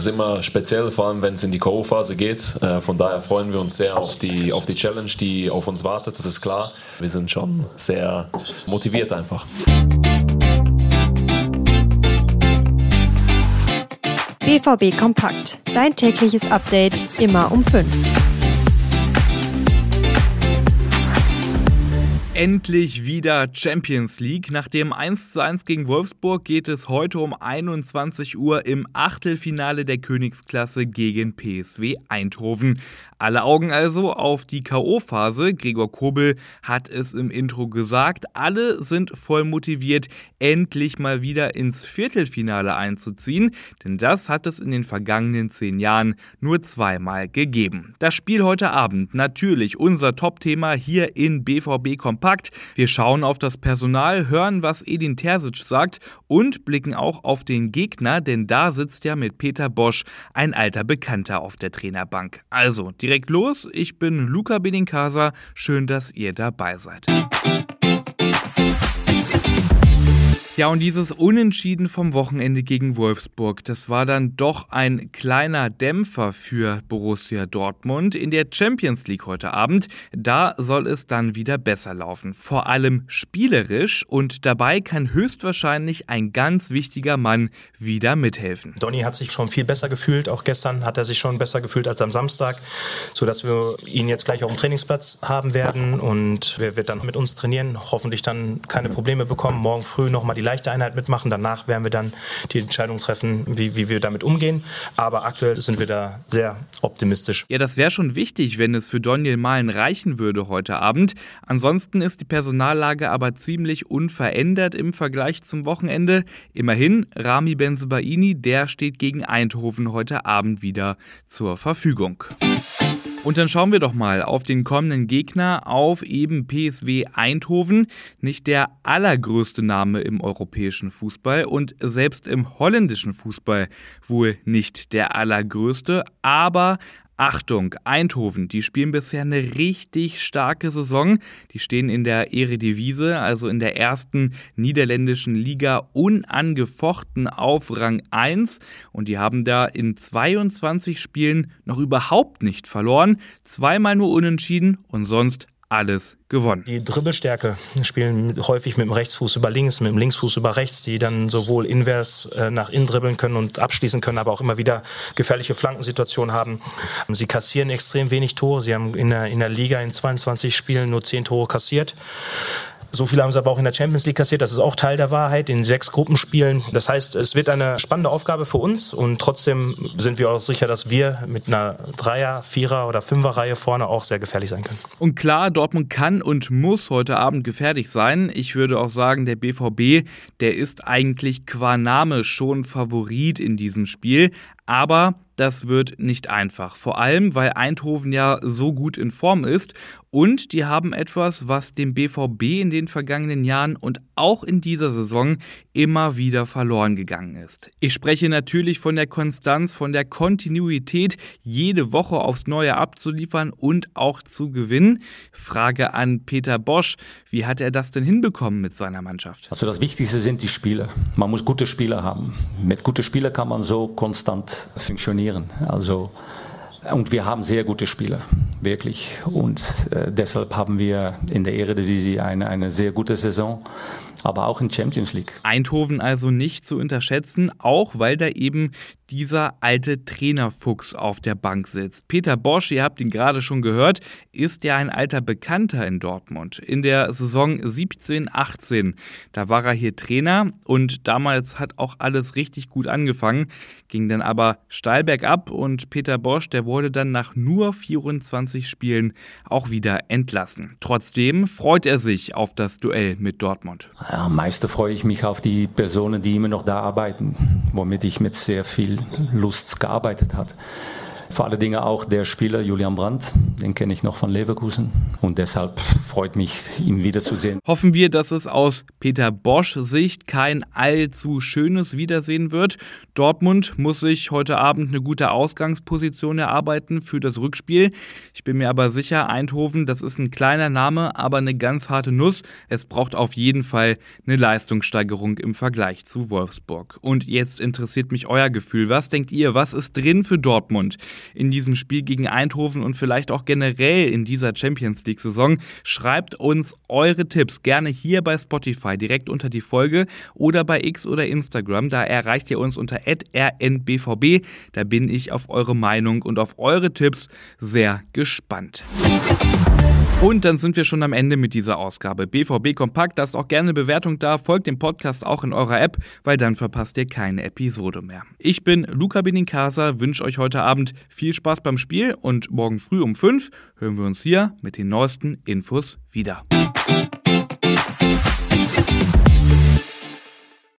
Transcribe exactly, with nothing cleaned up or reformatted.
ist immer speziell, vor allem wenn es in die K O-Phase geht. Äh, von daher freuen wir uns sehr auf die, auf die Challenge, die auf uns wartet, das ist klar. Wir sind schon sehr motiviert einfach. B V B Kompakt. Dein tägliches Update immer um fünf. Endlich wieder Champions League. Nach dem eins zu eins gegen Wolfsburg geht es heute um einundzwanzig Uhr im Achtelfinale der Königsklasse gegen P S V Eindhoven. Alle Augen also auf die K O-Phase. Gregor Kobel hat es im Intro gesagt. Alle sind voll motiviert, endlich mal wieder ins Viertelfinale einzuziehen. Denn das hat es in den vergangenen zehn Jahren nur zweimal gegeben. Das Spiel heute Abend, natürlich unser Top-Thema hier in B V B Kompakt. Wir schauen auf das Personal, hören, was Edin Terzic sagt und blicken auch auf den Gegner, denn da sitzt ja mit Peter Bosz ein alter Bekannter auf der Trainerbank. Also, direkt los, ich bin Luca Benincasa, schön, dass ihr dabei seid. Ja, und dieses Unentschieden vom Wochenende gegen Wolfsburg, das war dann doch ein kleiner Dämpfer für Borussia Dortmund. In der Champions League heute Abend, da soll es dann wieder besser laufen. Vor allem spielerisch, und dabei kann höchstwahrscheinlich ein ganz wichtiger Mann wieder mithelfen. Donny hat sich schon viel besser gefühlt, auch gestern hat er sich schon besser gefühlt als am Samstag, sodass wir ihn jetzt gleich auf dem Trainingsplatz haben werden und er wird dann mit uns trainieren, hoffentlich dann keine Probleme bekommen, morgen früh nochmal die leichte Einheit mitmachen. Danach werden wir dann die Entscheidung treffen, wie, wie wir damit umgehen. Aber aktuell sind wir da sehr optimistisch. Ja, das wäre schon wichtig, wenn es für Donyell Malen reichen würde heute Abend. Ansonsten ist die Personallage aber ziemlich unverändert im Vergleich zum Wochenende. Immerhin, Rami Bensebaini, der steht gegen Eindhoven heute Abend wieder zur Verfügung. Und dann schauen wir doch mal auf den kommenden Gegner, auf eben P S V Eindhoven. Nicht der allergrößte Name im europäischen Fußball und selbst im holländischen Fußball wohl nicht der allergrößte, aber Achtung, Eindhoven, die spielen bisher eine richtig starke Saison. Die stehen in der Eredivisie, also in der ersten niederländischen Liga, unangefochten auf Rang eins. Und die haben da in zweiundzwanzig Spielen noch überhaupt nicht verloren. Zweimal nur unentschieden und sonst alles gewonnen. Die Dribbelstärke spielen häufig mit dem Rechtsfuß über links, mit dem Linksfuß über rechts, die dann sowohl invers äh, nach innen dribbeln können und abschließen können, aber auch immer wieder gefährliche Flankensituationen haben. Sie kassieren extrem wenig Tore. Sie haben in der, in der Liga in zweiundzwanzig Spielen nur zehn Tore kassiert. So viele haben sie aber auch in der Champions League kassiert. Das ist auch Teil der Wahrheit in sechs Gruppenspielen. Das heißt, es wird eine spannende Aufgabe für uns und trotzdem sind wir auch sicher, dass wir mit einer Dreier-, Vierer- oder Fünfer-Reihe vorne auch sehr gefährlich sein können. Und klar, Dortmund kann und muss heute Abend gefährlich sein. Ich würde auch sagen, der B V B, der ist eigentlich qua Name schon Favorit in diesem Spiel. Aber das wird nicht einfach. Vor allem, weil Eindhoven ja so gut in Form ist. Und die haben etwas, was dem B V B in den vergangenen Jahren und auch in dieser Saison immer wieder verloren gegangen ist. Ich spreche natürlich von der Konstanz, von der Kontinuität, jede Woche aufs Neue abzuliefern und auch zu gewinnen. Frage an Peter Bosz, wie hat er das denn hinbekommen mit seiner Mannschaft? Also das Wichtigste sind die Spieler. Man muss gute Spieler haben. Mit guten Spielern kann man so konstant funktionieren. Also, und wir haben sehr gute Spieler, wirklich. Und äh, deshalb haben wir in der Eredivisie eine, eine sehr gute Saison, aber auch in Champions League. Eindhoven also nicht zu unterschätzen, auch weil da eben dieser alte Trainerfuchs auf der Bank sitzt. Peter Bosz, ihr habt ihn gerade schon gehört, ist ja ein alter Bekannter in Dortmund. In der Saison siebzehn achtzehn, da war er hier Trainer und damals hat auch alles richtig gut angefangen, ging dann aber steil bergab und Peter Bosz, der wurde dann nach nur vierundzwanzig Spielen auch wieder entlassen. Trotzdem freut er sich auf das Duell mit Dortmund. Ja, am meisten freue ich mich auf die Personen, die immer noch da arbeiten, womit ich mit sehr viel Lust gearbeitet habe. vor allen Dingen auch der Spieler Julian Brandt, den kenne ich noch von Leverkusen und deshalb freut mich, ihn wiederzusehen. Hoffen wir, dass es aus Peter Bosz Sicht kein allzu schönes Wiedersehen wird. Dortmund muss sich heute Abend eine gute Ausgangsposition erarbeiten für das Rückspiel. Ich bin mir aber sicher, Eindhoven, das ist ein kleiner Name, aber eine ganz harte Nuss. Es braucht auf jeden Fall eine Leistungssteigerung im Vergleich zu Wolfsburg. Und jetzt interessiert mich euer Gefühl. Was denkt ihr, was ist drin für Dortmund in diesem Spiel gegen Eindhoven und vielleicht auch generell in dieser Champions-League-Saison? Schreibt uns eure Tipps gerne hier bei Spotify direkt unter die Folge oder bei X oder Instagram. Da erreicht ihr uns unter at r n b v b. Da bin ich auf eure Meinung und auf eure Tipps sehr gespannt. Und dann sind wir schon am Ende mit dieser Ausgabe. B V B Kompakt, lasst auch gerne eine Bewertung da, folgt dem Podcast auch in eurer App, weil dann verpasst ihr keine Episode mehr. Ich bin Luca Benincasa, wünsche euch heute Abend viel Spaß beim Spiel und morgen früh um fünf hören wir uns hier mit den neuesten Infos wieder.